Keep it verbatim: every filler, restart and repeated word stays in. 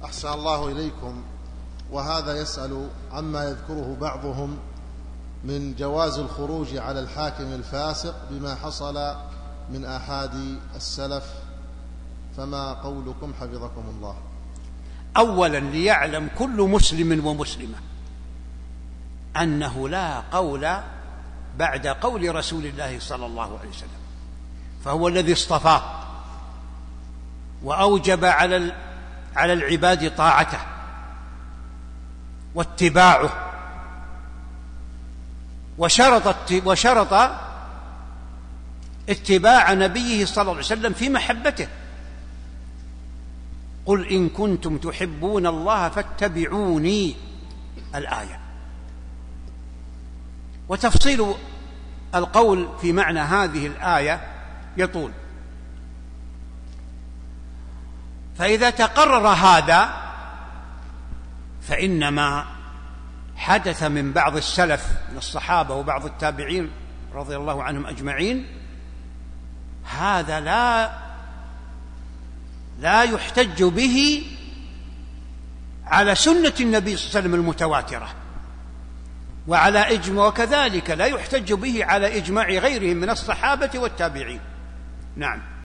أحسن الله إليكم. وهذا يسأل عما يذكره بعضهم من جواز الخروج على الحاكم الفاسق بما حصل من آحاد السلف، فما قولكم حفظكم الله؟ أولا ليعلم كل مسلم ومسلمة أنه لا قول بعد قول رسول الله صلى الله عليه وسلم، فهو الذي اصطفاه وأوجب على على العباد طاعته واتباعه، وشرط وشرط اتباع نبيه صلى الله عليه وسلم في محبته. قل إن كنتم تحبون الله فاتبعوني، الآية. وتفصيل القول في معنى هذه الآية يطول، فإذا تقرر هذا فإن ما حدث من بعض السلف من الصحابة وبعض التابعين رضي الله عنهم أجمعين هذا لا لا يحتج به على سنة النبي صلى الله عليه وسلم المتواترة وعلى إجماع، وكذلك لا يحتج به على إجماع غيرهم من الصحابة والتابعين. نعم.